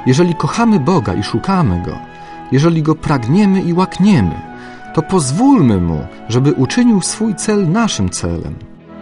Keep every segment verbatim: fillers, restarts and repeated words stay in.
Jeżeli kochamy Boga i szukamy Go, jeżeli Go pragniemy i łakniemy, to pozwólmy Mu, żeby uczynił swój cel naszym celem.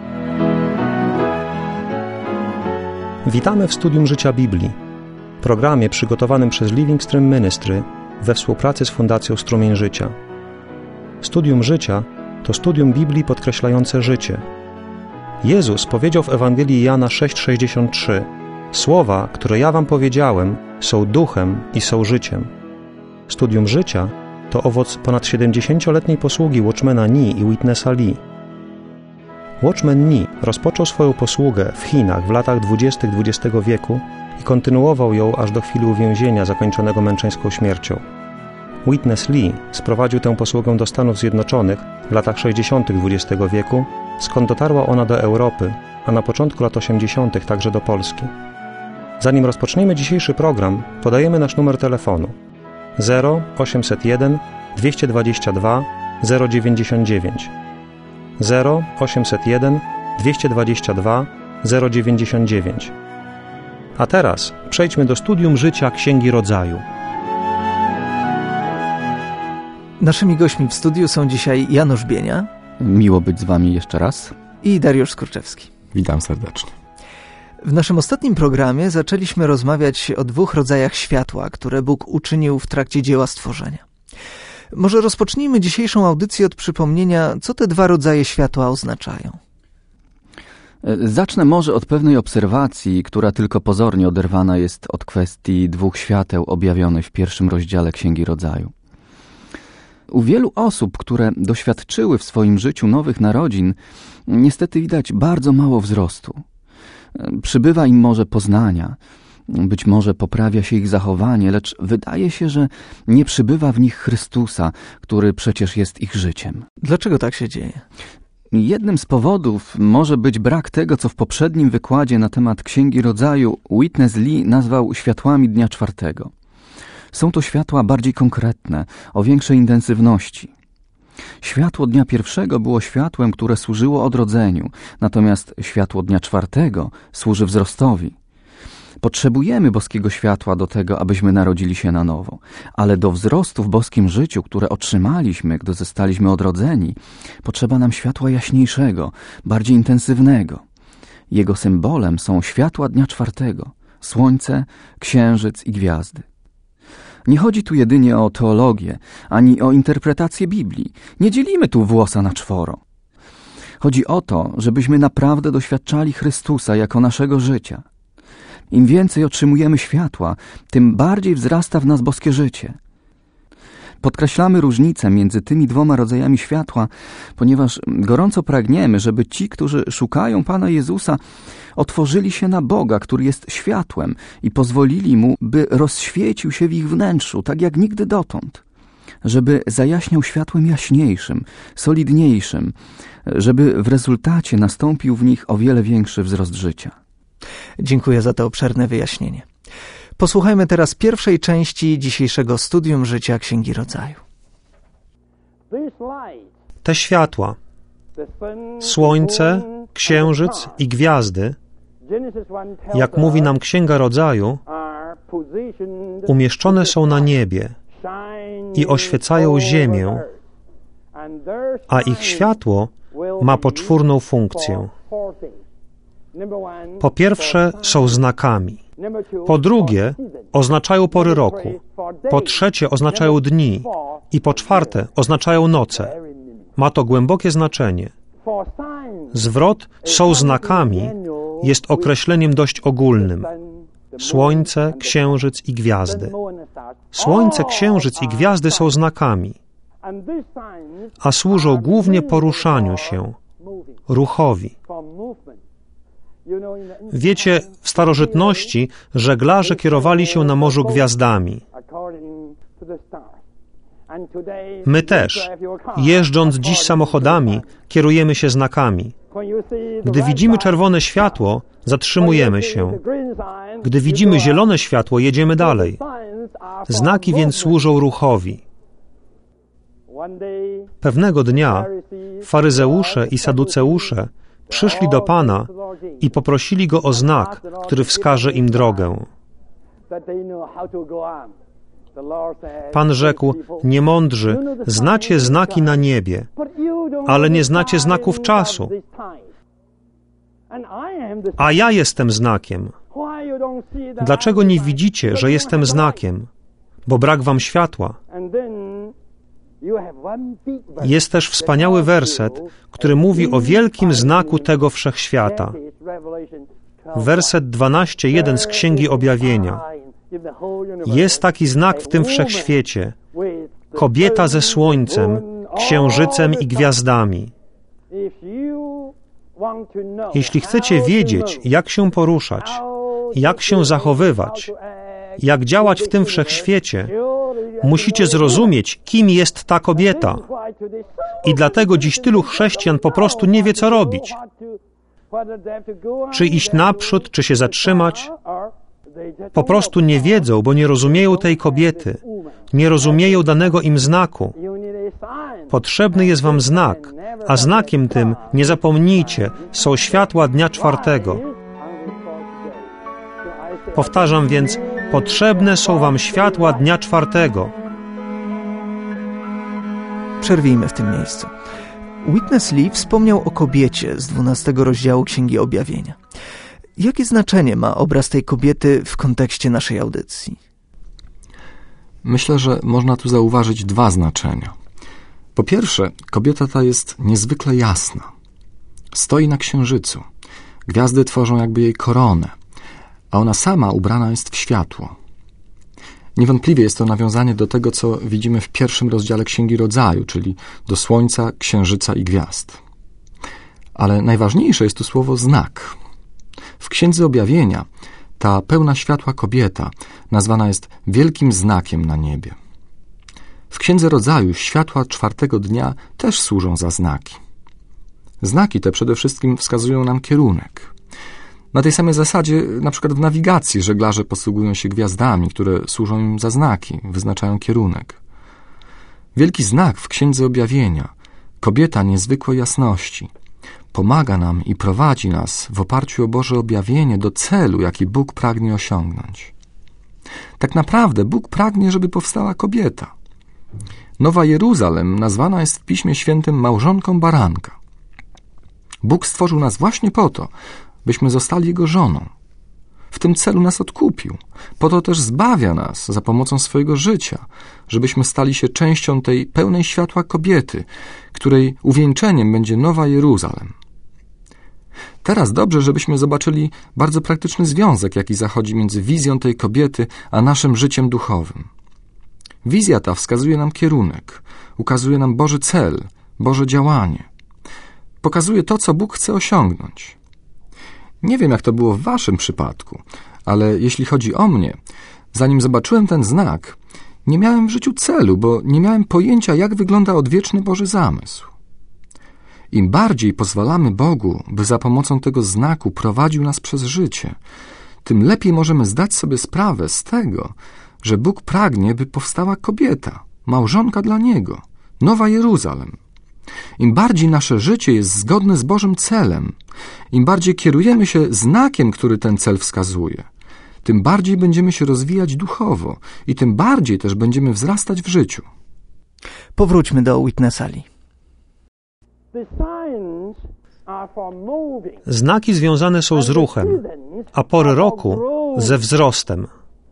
Witamy w Studium Życia Biblii, programie przygotowanym przez Living Stream Ministry we współpracy z Fundacją Strumień Życia. Studium Życia to studium Biblii podkreślające życie. Jezus powiedział w Ewangelii Jana sześć sześćdziesiąt trzy: Słowa, które ja wam powiedziałem, są duchem i są życiem. Studium Życia to owoc ponad siedemdziesięcioletniej posługi Watchmana Nee i Witnessa Lee. Watchman Nee rozpoczął swoją posługę w Chinach w latach dwudziestych dwudziestego wieku i kontynuował ją aż do chwili uwięzienia zakończonego męczeńską śmiercią. Witness Lee sprowadził tę posługę do Stanów Zjednoczonych w latach sześćdziesiątych dwudziestego wieku, skąd dotarła ona do Europy, a na początku lat osiemdziesiątych także do Polski. Zanim rozpoczniemy dzisiejszy program, podajemy nasz numer telefonu zero osiemset jeden dwieście dwadzieścia dwa zero dziewięćdziesiąt dziewięć zero osiemset jeden dwieście dwadzieścia dwa zero dziewięćdziesiąt dziewięć. A teraz przejdźmy do studium życia Księgi Rodzaju. Naszymi gośćmi w studiu są dzisiaj Janusz Bienia. Miło być z wami jeszcze raz. I Dariusz Skurczewski. Witam serdecznie. W naszym ostatnim programie zaczęliśmy rozmawiać o dwóch rodzajach światła, które Bóg uczynił w trakcie dzieła stworzenia. Może rozpocznijmy dzisiejszą audycję od przypomnienia, co te dwa rodzaje światła oznaczają. Zacznę może od pewnej obserwacji, która tylko pozornie oderwana jest od kwestii dwóch świateł objawionych w pierwszym rozdziale Księgi Rodzaju. U wielu osób, które doświadczyły w swoim życiu nowych narodzin, niestety widać bardzo mało wzrostu. Przybywa im może poznania, być może poprawia się ich zachowanie, lecz wydaje się, że nie przybywa w nich Chrystusa, który przecież jest ich życiem. Dlaczego tak się dzieje? Jednym z powodów może być brak tego, co w poprzednim wykładzie na temat Księgi Rodzaju Witness Lee nazwał światłami dnia czwartego. Są to światła bardziej konkretne, o większej intensywności. Światło dnia pierwszego było światłem, które służyło odrodzeniu, natomiast światło dnia czwartego służy wzrostowi. Potrzebujemy boskiego światła do tego, abyśmy narodzili się na nowo, ale do wzrostu w boskim życiu, które otrzymaliśmy, gdy zostaliśmy odrodzeni, potrzeba nam światła jaśniejszego, bardziej intensywnego. Jego symbolem są światła dnia czwartego, słońce, księżyc i gwiazdy. Nie chodzi tu jedynie o teologię, ani o interpretację Biblii. Nie dzielimy tu włosa na czworo. Chodzi o to, żebyśmy naprawdę doświadczali Chrystusa jako naszego życia. Im więcej otrzymujemy światła, tym bardziej wzrasta w nas boskie życie. Podkreślamy różnicę między tymi dwoma rodzajami światła, ponieważ gorąco pragniemy, żeby ci, którzy szukają Pana Jezusa, otworzyli się na Boga, który jest światłem i pozwolili Mu, by rozświecił się w ich wnętrzu, tak jak nigdy dotąd. Żeby zajaśniał światłem jaśniejszym, solidniejszym, żeby w rezultacie nastąpił w nich o wiele większy wzrost życia. Dziękuję za to obszerne wyjaśnienie. Posłuchajmy teraz pierwszej części dzisiejszego studium życia Księgi Rodzaju. Te światła, słońce, księżyc i gwiazdy, jak mówi nam Księga Rodzaju, umieszczone są na niebie i oświecają ziemię, a ich światło ma poczwórną funkcję. Po pierwsze, są znakami. Po drugie, oznaczają pory roku. Po trzecie, oznaczają dni. I po czwarte, oznaczają noce. Ma to głębokie znaczenie. Zwrot są znakami jest określeniem dość ogólnym. Słońce, księżyc i gwiazdy. Słońce, księżyc i gwiazdy są znakami, a służą głównie poruszaniu się, ruchowi. Wiecie, w starożytności żeglarze kierowali się na morzu gwiazdami. My też, jeżdżąc dziś samochodami, kierujemy się znakami. Gdy widzimy czerwone światło, zatrzymujemy się. Gdy widzimy zielone światło, jedziemy dalej. Znaki więc służą ruchowi. Pewnego dnia faryzeusze i saduceusze przyszli do Pana i poprosili Go o znak, który wskaże im drogę. Pan rzekł: niemądrzy, znacie znaki na niebie, ale nie znacie znaków czasu. A ja jestem znakiem. Dlaczego nie widzicie, że jestem znakiem? Bo brak wam światła. Jest też wspaniały werset, który mówi o wielkim znaku tego wszechświata. Werset dwanaście jeden z Księgi Objawienia. Jest taki znak w tym wszechświecie. Kobieta ze słońcem, księżycem i gwiazdami. Jeśli chcecie wiedzieć, jak się poruszać, jak się zachowywać, jak działać w tym wszechświecie, musicie zrozumieć, kim jest ta kobieta. I dlatego dziś tylu chrześcijan po prostu nie wie, co robić. Czy iść naprzód, czy się zatrzymać? Po prostu nie wiedzą, bo nie rozumieją tej kobiety. Nie rozumieją danego im znaku. Potrzebny jest wam znak, a znakiem tym, nie zapomnijcie, są światła dnia czwartego. Powtarzam więc, potrzebne są wam światła dnia czwartego. Przerwijmy w tym miejscu. Witness Lee wspomniał o kobiecie z dwunastego rozdziału Księgi Objawienia. Jakie znaczenie ma obraz tej kobiety w kontekście naszej audycji? Myślę, że można tu zauważyć dwa znaczenia. Po pierwsze, kobieta ta jest niezwykle jasna. Stoi na księżycu. Gwiazdy tworzą jakby jej koronę, a ona sama ubrana jest w światło. Niewątpliwie jest to nawiązanie do tego, co widzimy w pierwszym rozdziale Księgi Rodzaju, czyli do słońca, księżyca i gwiazd. Ale najważniejsze jest tu słowo znak. W Księdze Objawienia ta pełna światła kobieta nazwana jest wielkim znakiem na niebie. W Księdze Rodzaju światła czwartego dnia też służą za znaki. Znaki te przede wszystkim wskazują nam kierunek. Na tej samej zasadzie, na przykład w nawigacji, żeglarze posługują się gwiazdami, które służą im za znaki, wyznaczają kierunek. Wielki znak w Księdze Objawienia, kobieta niezwykłej jasności, pomaga nam i prowadzi nas w oparciu o Boże objawienie do celu, jaki Bóg pragnie osiągnąć. Tak naprawdę Bóg pragnie, żeby powstała kobieta. Nowa Jeruzalem nazwana jest w Piśmie Świętym małżonką baranka. Bóg stworzył nas właśnie po to, byśmy zostali Jego żoną. W tym celu nas odkupił. Po to też zbawia nas za pomocą swojego życia, żebyśmy stali się częścią tej pełnej światła kobiety, której uwieńczeniem będzie Nowa Jeruzalem. Teraz dobrze, żebyśmy zobaczyli bardzo praktyczny związek, jaki zachodzi między wizją tej kobiety a naszym życiem duchowym. Wizja ta wskazuje nam kierunek, ukazuje nam Boży cel, Boże działanie. Pokazuje to, co Bóg chce osiągnąć. Nie wiem, jak to było w waszym przypadku, ale jeśli chodzi o mnie, zanim zobaczyłem ten znak, nie miałem w życiu celu, bo nie miałem pojęcia, jak wygląda odwieczny Boży zamysł. Im bardziej pozwalamy Bogu, by za pomocą tego znaku prowadził nas przez życie, tym lepiej możemy zdać sobie sprawę z tego, że Bóg pragnie, by powstała kobieta, małżonka dla Niego, Nowa Jeruzalem. Im bardziej nasze życie jest zgodne z Bożym celem, im bardziej kierujemy się znakiem, który ten cel wskazuje, tym bardziej będziemy się rozwijać duchowo i tym bardziej też będziemy wzrastać w życiu. Powróćmy do Witnessa Lee. Znaki związane są z ruchem, a pory roku ze wzrostem.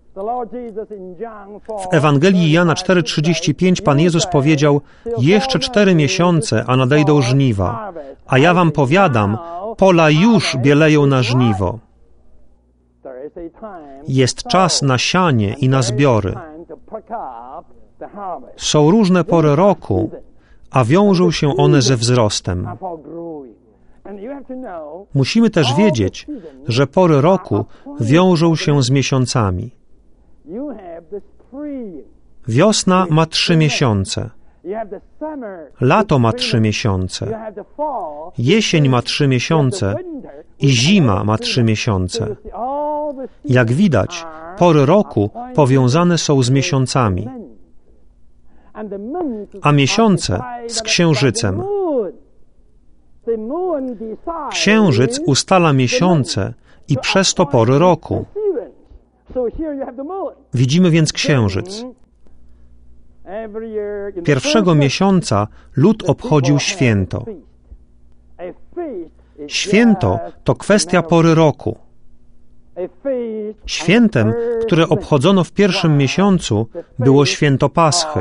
W Ewangelii Jana cztery trzydzieści pięć Pan Jezus powiedział: jeszcze cztery miesiące, a nadejdą żniwa. A ja wam powiadam, pola już bieleją na żniwo. Jest czas na sianie i na zbiory. Są różne pory roku, a wiążą się one ze wzrostem. Musimy też wiedzieć, że pory roku wiążą się z miesiącami. Wiosna ma trzy miesiące. Lato ma trzy miesiące. Jesień ma trzy miesiące i zima ma trzy miesiące. Jak widać, pory roku powiązane są z miesiącami, a miesiące z księżycem. Księżyc ustala miesiące i przez to pory roku. Widzimy więc księżyc. Pierwszego miesiąca lud obchodził święto. Święto to kwestia pory roku. Świętem, które obchodzono w pierwszym miesiącu, było święto Paschy.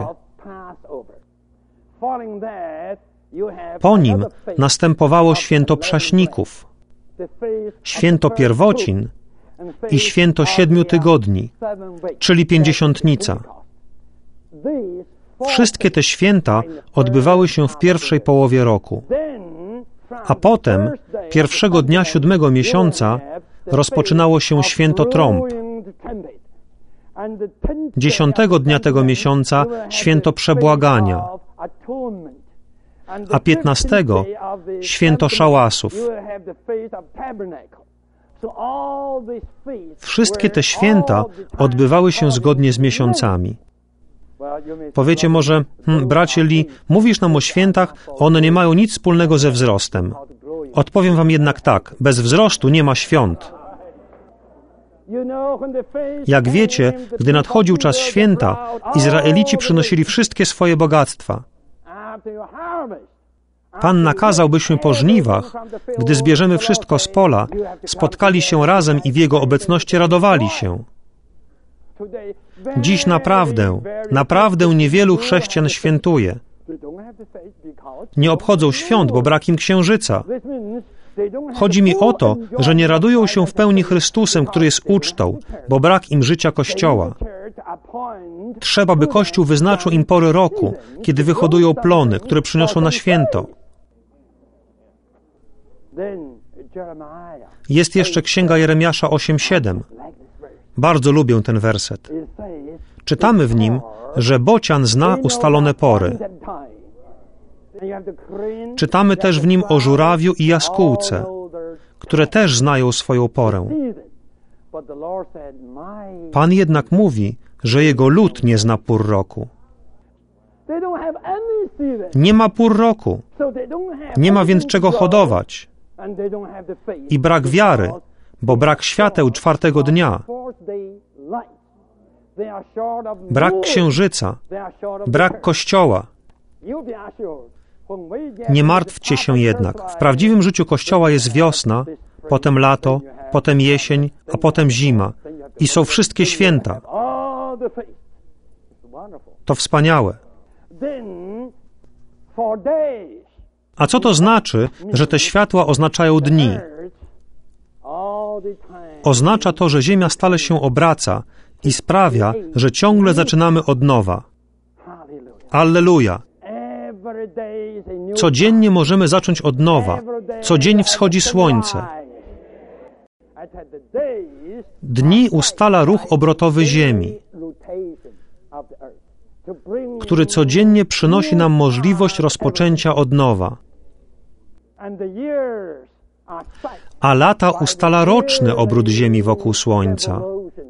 Po nim następowało święto Prześników, święto Pierwocin i święto Siedmiu Tygodni, czyli Pięćdziesiątnica. Wszystkie te święta odbywały się w pierwszej połowie roku, a potem, pierwszego dnia siódmego miesiąca, rozpoczynało się święto Trąb. Dziesiątego dnia tego miesiąca święto Przebłagania, a piętnastego święto Szałasów. Wszystkie te święta odbywały się zgodnie z miesiącami. Powiecie może, hm, bracie Lee, mówisz nam o świętach, one nie mają nic wspólnego ze wzrostem. Odpowiem wam jednak tak, bez wzrostu nie ma świąt. Jak wiecie, gdy nadchodził czas święta, Izraelici przynosili wszystkie swoje bogactwa. Pan nakazał, byśmy po żniwach, gdy zbierzemy wszystko z pola, spotkali się razem i w Jego obecności radowali się. Dziś naprawdę, naprawdę niewielu chrześcijan świętuje. Nie obchodzą świąt, bo brak im księżyca. Chodzi mi o to, że nie radują się w pełni Chrystusem, który jest ucztą, bo brak im życia Kościoła. Trzeba, by Kościół wyznaczył im pory roku, kiedy wyhodują plony, które przyniosą na święto. Jest jeszcze Księga Jeremiasza osiem siedem. Bardzo lubię ten werset. Czytamy w nim, że bocian zna ustalone pory. Czytamy też w nim o żurawiu i jaskółce, które też znają swoją porę. Pan jednak mówi, że jego lud nie zna pór roku. Nie ma pór roku. Nie ma więc czego hodować. I brak wiary, bo brak świateł czwartego dnia. Brak księżyca. Brak Kościoła. Nie martwcie się jednak. W prawdziwym życiu Kościoła jest wiosna, potem lato, potem jesień, a potem zima. I są wszystkie święta. To wspaniałe. A co to znaczy, że te światła oznaczają dni? Oznacza to, że Ziemia stale się obraca i sprawia, że ciągle zaczynamy od nowa. Alleluja! Codziennie możemy zacząć od nowa. Co dzień wschodzi słońce. Dni ustala ruch obrotowy Ziemi, który codziennie przynosi nam możliwość rozpoczęcia od nowa. A lata ustala roczny obrót Ziemi wokół Słońca,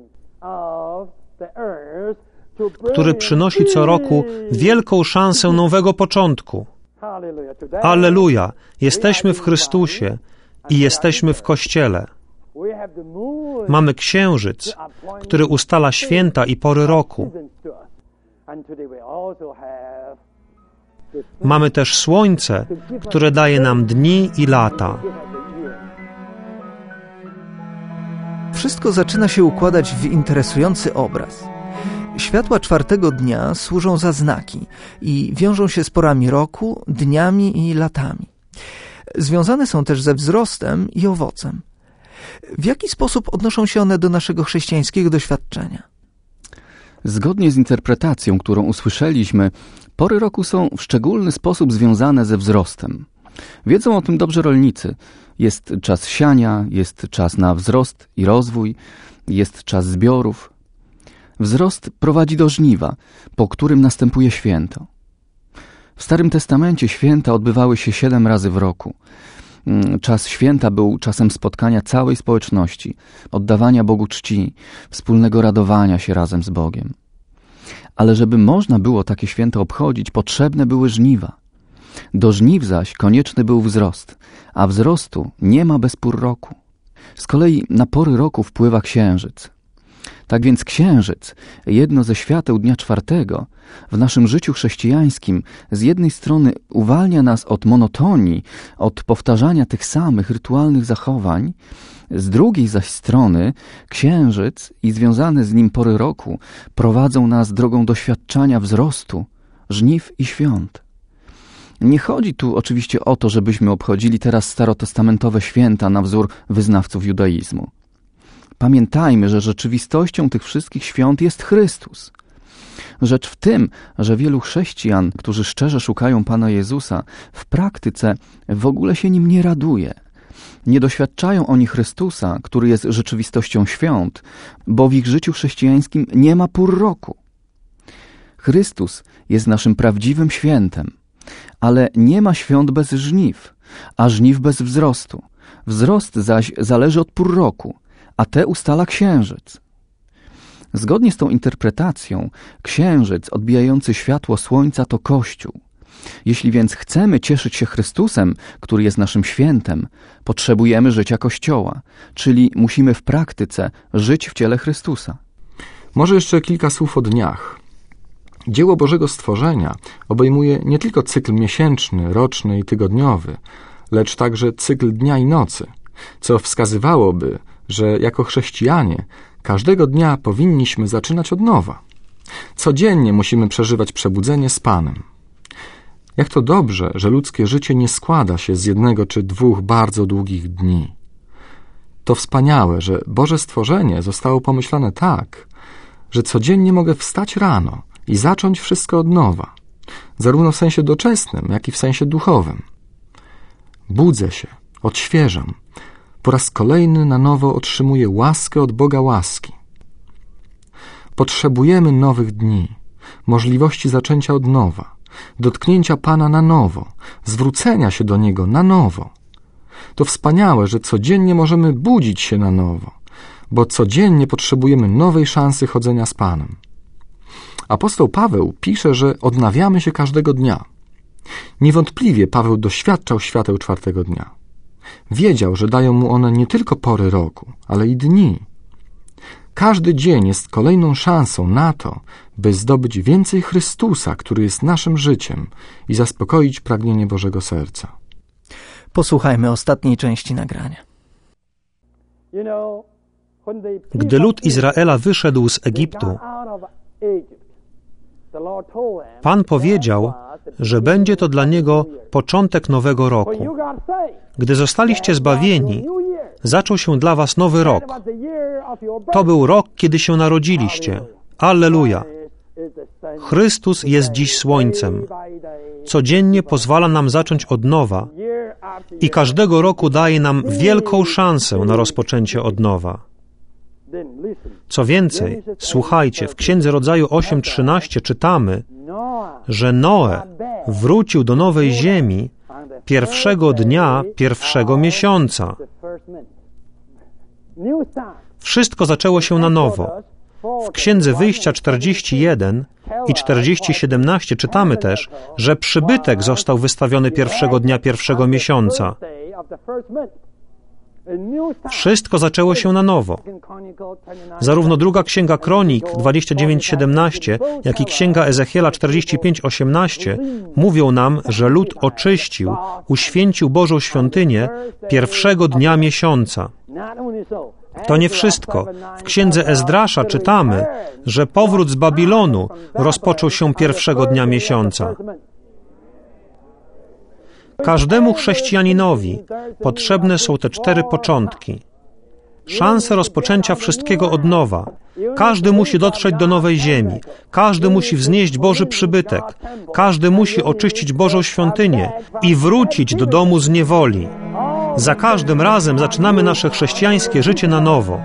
który przynosi co roku wielką szansę nowego początku. Alleluja! Jesteśmy w Chrystusie i jesteśmy w Kościele. Mamy księżyc, który ustala święta i pory roku. Mamy też słońce, które daje nam dni i lata. Wszystko zaczyna się układać w interesujący obraz. Światła czwartego dnia służą za znaki i wiążą się z porami roku, dniami i latami. Związane są też ze wzrostem i owocem. W jaki sposób odnoszą się one do naszego chrześcijańskiego doświadczenia? Zgodnie z interpretacją, którą usłyszeliśmy, pory roku są w szczególny sposób związane ze wzrostem. Wiedzą o tym dobrze rolnicy. Jest czas siania, jest czas na wzrost i rozwój, jest czas zbiorów. Wzrost prowadzi do żniwa, po którym następuje święto. W Starym Testamencie święta odbywały się siedem razy w roku. Czas święta był czasem spotkania całej społeczności, oddawania Bogu czci, wspólnego radowania się razem z Bogiem. Ale żeby można było takie święta obchodzić, potrzebne były żniwa. Do żniw zaś konieczny był wzrost, a wzrostu nie ma bez pór roku. Z kolei na pory roku wpływa księżyc. Tak więc księżyc, jedno ze świateł dnia czwartego, w naszym życiu chrześcijańskim z jednej strony uwalnia nas od monotonii, od powtarzania tych samych rytualnych zachowań, z drugiej zaś strony księżyc i związane z nim pory roku prowadzą nas drogą doświadczania wzrostu, żniw i świąt. Nie chodzi tu oczywiście o to, żebyśmy obchodzili teraz starotestamentowe święta na wzór wyznawców judaizmu. Pamiętajmy, że rzeczywistością tych wszystkich świąt jest Chrystus. Rzecz w tym, że wielu chrześcijan, którzy szczerze szukają Pana Jezusa, w praktyce w ogóle się nim nie raduje. Nie doświadczają oni Chrystusa, który jest rzeczywistością świąt, bo w ich życiu chrześcijańskim nie ma pór roku. Chrystus jest naszym prawdziwym świętem, ale nie ma świąt bez żniw, a żniw bez wzrostu. Wzrost zaś zależy od pór roku, a te ustala księżyc. Zgodnie z tą interpretacją, księżyc odbijający światło słońca to Kościół. Jeśli więc chcemy cieszyć się Chrystusem, który jest naszym świętem, potrzebujemy życia Kościoła, czyli musimy w praktyce żyć w ciele Chrystusa. Może jeszcze kilka słów o dniach. Dzieło Bożego stworzenia obejmuje nie tylko cykl miesięczny, roczny i tygodniowy, lecz także cykl dnia i nocy, co wskazywałoby, że jako chrześcijanie każdego dnia powinniśmy zaczynać od nowa. Codziennie musimy przeżywać przebudzenie z Panem. Jak to dobrze, że ludzkie życie nie składa się z jednego czy dwóch bardzo długich dni. To wspaniałe, że Boże stworzenie zostało pomyślane tak, że codziennie mogę wstać rano i zacząć wszystko od nowa, zarówno w sensie doczesnym, jak i w sensie duchowym. Budzę się, odświeżam, po raz kolejny na nowo otrzymuję łaskę od Boga łaski. Potrzebujemy nowych dni, możliwości zaczęcia od nowa, dotknięcia Pana na nowo, zwrócenia się do Niego na nowo. To wspaniałe, że codziennie możemy budzić się na nowo, bo codziennie potrzebujemy nowej szansy chodzenia z Panem. Apostoł Paweł pisze, że odnawiamy się każdego dnia. Niewątpliwie Paweł doświadczał świateł czwartego dnia. Wiedział, że dają mu one nie tylko pory roku, ale i dni. Każdy dzień jest kolejną szansą na to, by zdobyć więcej Chrystusa, który jest naszym życiem, i zaspokoić pragnienie Bożego serca. Posłuchajmy ostatniej części nagrania. Gdy lud Izraela wyszedł z Egiptu, Pan powiedział, że będzie to dla niego początek nowego roku. Gdy zostaliście zbawieni, zaczął się dla was nowy rok. To był rok, kiedy się narodziliście. Alleluja! Chrystus jest dziś słońcem. Codziennie pozwala nam zacząć od nowa i każdego roku daje nam wielką szansę na rozpoczęcie od nowa. Co więcej, słuchajcie, w Księdze Rodzaju osiem trzynaście czytamy, że Noe wrócił do nowej ziemi pierwszego dnia pierwszego miesiąca. Wszystko zaczęło się na nowo. W Księdze Wyjścia czterdzieści jeden i czterdzieści siedemnaście czytamy też, że przybytek został wystawiony pierwszego dnia pierwszego miesiąca. Wszystko zaczęło się na nowo. Zarówno druga Księga Kronik dwadzieścia dziewięć siedemnaście, jak i Księga Ezechiela czterdzieści pięć osiemnaście mówią nam, że lud oczyścił, uświęcił Bożą świątynię pierwszego dnia miesiąca. To nie wszystko. W Księdze Ezdrasza czytamy, że powrót z Babilonu rozpoczął się pierwszego dnia miesiąca. Każdemu chrześcijaninowi potrzebne są te cztery początki. Szanse rozpoczęcia wszystkiego od nowa. Każdy musi dotrzeć do nowej ziemi. Każdy musi wznieść Boży przybytek. Każdy musi oczyścić Bożą świątynię i wrócić do domu z niewoli. Za każdym razem zaczynamy nasze chrześcijańskie życie na nowo.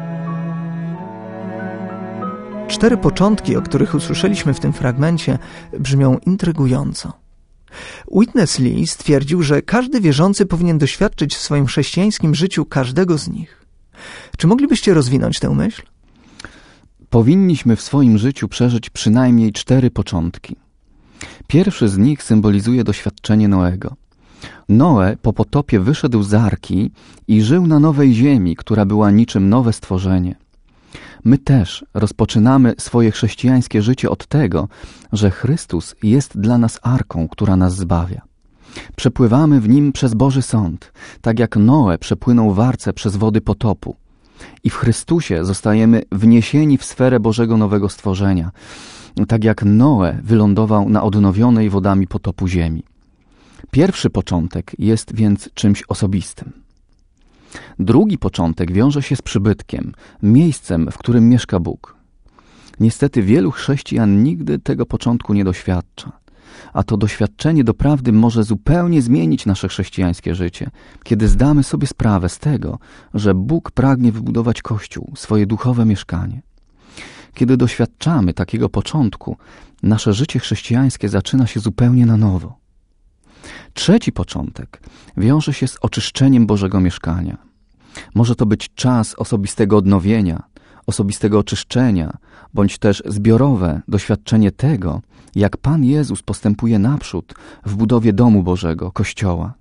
Cztery początki, o których usłyszeliśmy w tym fragmencie, brzmią intrygująco. Witness Lee stwierdził, że każdy wierzący powinien doświadczyć w swoim chrześcijańskim życiu każdego z nich. Czy moglibyście rozwinąć tę myśl? Powinniśmy w swoim życiu przeżyć przynajmniej cztery początki. Pierwszy z nich symbolizuje doświadczenie Noego. Noe po potopie wyszedł z arki i żył na nowej ziemi, która była niczym nowe stworzenie. My też rozpoczynamy swoje chrześcijańskie życie od tego, że Chrystus jest dla nas arką, która nas zbawia. Przepływamy w Nim przez Boży Sąd, tak jak Noe przepłynął w arce przez wody potopu. I w Chrystusie zostajemy wniesieni w sferę Bożego nowego stworzenia, tak jak Noe wylądował na odnowionej wodami potopu ziemi. Pierwszy początek jest więc czymś osobistym. Drugi początek wiąże się z przybytkiem, miejscem, w którym mieszka Bóg. Niestety wielu chrześcijan nigdy tego początku nie doświadcza, a to doświadczenie doprawdy może zupełnie zmienić nasze chrześcijańskie życie, kiedy zdamy sobie sprawę z tego, że Bóg pragnie wybudować Kościół, swoje duchowe mieszkanie. Kiedy doświadczamy takiego początku, nasze życie chrześcijańskie zaczyna się zupełnie na nowo. Trzeci początek wiąże się z oczyszczeniem Bożego mieszkania. Może to być czas osobistego odnowienia, osobistego oczyszczenia, bądź też zbiorowe doświadczenie tego, jak Pan Jezus postępuje naprzód w budowie domu Bożego, Kościoła.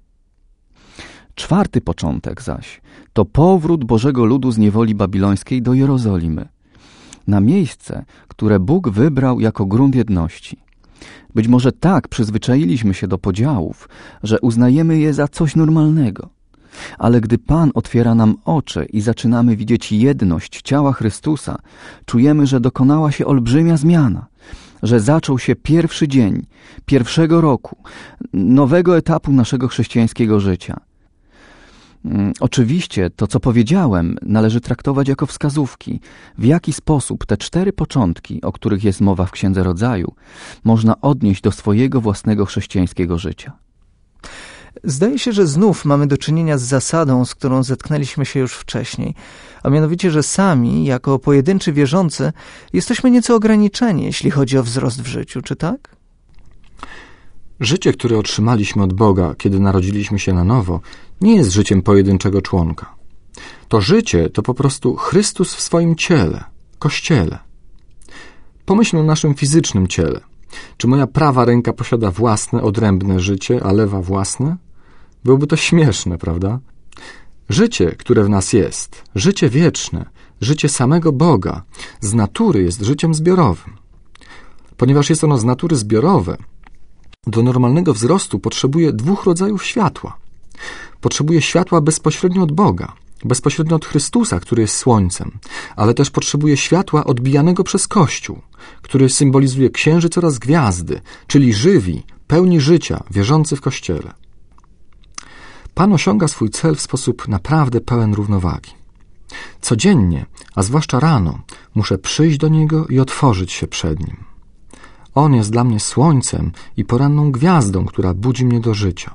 Czwarty początek zaś to powrót Bożego ludu z niewoli babilońskiej do Jerozolimy, na miejsce, które Bóg wybrał jako grunt jedności. Być może tak przyzwyczailiśmy się do podziałów, że uznajemy je za coś normalnego. Ale gdy Pan otwiera nam oczy i zaczynamy widzieć jedność ciała Chrystusa, czujemy, że dokonała się olbrzymia zmiana, że zaczął się pierwszy dzień, pierwszego roku, nowego etapu naszego chrześcijańskiego życia. Oczywiście to, co powiedziałem, należy traktować jako wskazówki, w jaki sposób te cztery początki, o których jest mowa w Księdze Rodzaju, można odnieść do swojego własnego chrześcijańskiego życia. Zdaje się, że znów mamy do czynienia z zasadą, z którą zetknęliśmy się już wcześniej, a mianowicie, że sami, jako pojedynczy wierzący, jesteśmy nieco ograniczeni, jeśli chodzi o wzrost w życiu, czy tak? Życie, które otrzymaliśmy od Boga, kiedy narodziliśmy się na nowo, nie jest życiem pojedynczego członka. To życie to po prostu Chrystus w swoim ciele, Kościele. Pomyśl o naszym fizycznym ciele. Czy moja prawa ręka posiada własne, odrębne życie, a lewa własne? Byłoby to śmieszne, prawda? Życie, które w nas jest, życie wieczne, życie samego Boga, z natury jest życiem zbiorowym. Ponieważ jest ono z natury zbiorowe, do normalnego wzrostu potrzebuje dwóch rodzajów światła. Potrzebuje światła bezpośrednio od Boga, bezpośrednio od Chrystusa, który jest słońcem, ale też potrzebuje światła odbijanego przez Kościół, który symbolizuje księżyc oraz gwiazdy, czyli żywi, pełni życia, wierzący w Kościele. Pan osiąga swój cel w sposób naprawdę pełen równowagi. Codziennie, a zwłaszcza rano, muszę przyjść do Niego i otworzyć się przed Nim. On jest dla mnie słońcem i poranną gwiazdą, która budzi mnie do życia.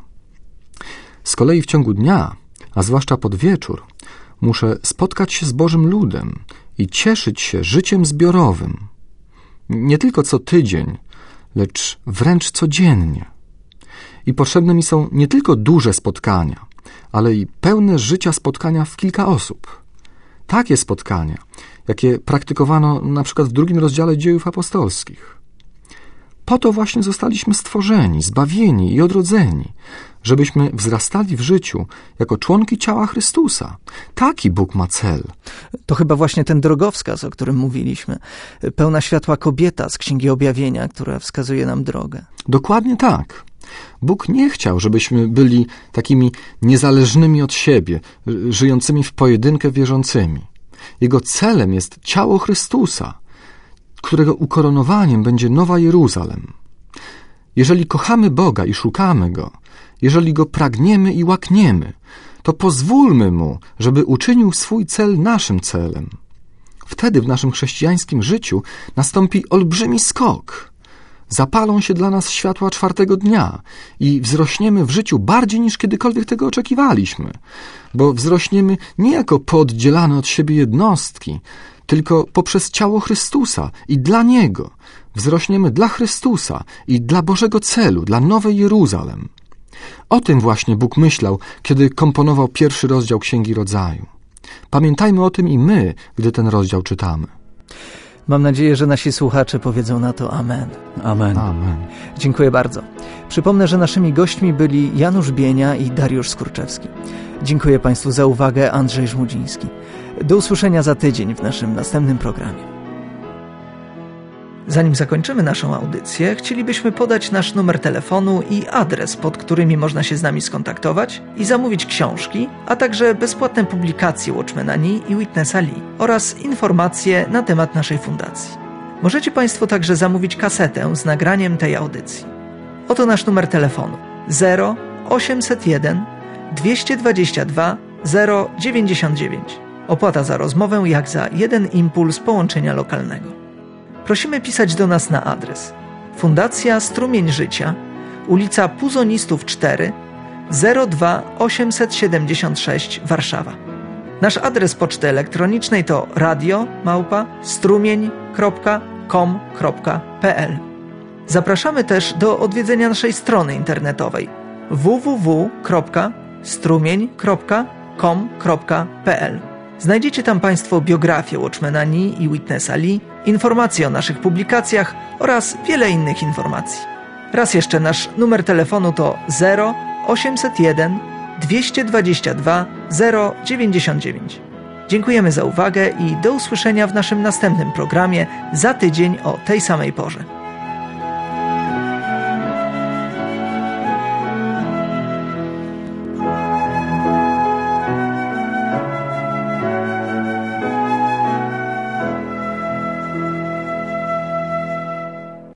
Z kolei w ciągu dnia, a zwłaszcza pod wieczór, muszę spotkać się z Bożym ludem i cieszyć się życiem zbiorowym. Nie tylko co tydzień, lecz wręcz codziennie. I potrzebne mi są nie tylko duże spotkania, ale i pełne życia spotkania w kilka osób. Takie spotkania, jakie praktykowano na przykład w drugim rozdziale Dziejów Apostolskich. Po to właśnie zostaliśmy stworzeni, zbawieni i odrodzeni, żebyśmy wzrastali w życiu jako członki ciała Chrystusa. Taki Bóg ma cel. To chyba właśnie ten drogowskaz, o którym mówiliśmy. Pełna światła kobieta z Księgi Objawienia, która wskazuje nam drogę. Dokładnie tak. Bóg nie chciał, żebyśmy byli takimi niezależnymi od siebie, żyjącymi w pojedynkę wierzącymi. Jego celem jest ciało Chrystusa, którego ukoronowaniem będzie Nowa Jeruzalem. Jeżeli kochamy Boga i szukamy Go, jeżeli Go pragniemy i łakniemy, to pozwólmy Mu, żeby uczynił swój cel naszym celem. Wtedy w naszym chrześcijańskim życiu nastąpi olbrzymi skok. Zapalą się dla nas światła czwartego dnia i wzrośniemy w życiu bardziej niż kiedykolwiek tego oczekiwaliśmy, bo wzrośniemy nie jako pooddzielane od siebie jednostki, tylko poprzez ciało Chrystusa i dla Niego. Wzrośniemy dla Chrystusa i dla Bożego celu, dla Nowej Jeruzalem. O tym właśnie Bóg myślał, kiedy komponował pierwszy rozdział Księgi Rodzaju. Pamiętajmy o tym i my, gdy ten rozdział czytamy. Mam nadzieję, że nasi słuchacze powiedzą na to amen. Amen. Amen. Dziękuję bardzo. Przypomnę, że naszymi gośćmi byli Janusz Bienia i Dariusz Skurczewski. Dziękuję Państwu za uwagę. Andrzej Żmudziński. Do usłyszenia za tydzień w naszym następnym programie. Zanim zakończymy naszą audycję, chcielibyśmy podać nasz numer telefonu i adres, pod którymi można się z nami skontaktować i zamówić książki, a także bezpłatne publikacje Watchmana Nee i Witnessa Lee oraz informacje na temat naszej fundacji. Możecie Państwo także zamówić kasetę z nagraniem tej audycji. Oto nasz numer telefonu zero osiemset jeden dwieście dwadzieścia dwa zero dziewięćdziesiąt dziewięć. Opłata za rozmowę jak za jeden impuls połączenia lokalnego. Prosimy pisać do nas na adres Fundacja Strumień Życia, ulica Puzonistów cztery, zero dwa osiemset siedemdziesiąt sześć, Warszawa. Nasz adres poczty elektronicznej to radio małpa strumień kropka com kropka p l. Zapraszamy też do odwiedzenia naszej strony internetowej w w w kropka strumień kropka com kropka p l. Znajdziecie tam Państwo biografię Watchmana Nee i Witnessa Lee, informacje o naszych publikacjach oraz wiele innych informacji. Raz jeszcze nasz numer telefonu to zero osiemset jeden dwieście dwadzieścia dwa zero dziewięćdziesiąt dziewięć. Dziękujemy za uwagę i do usłyszenia w naszym następnym programie za tydzień o tej samej porze.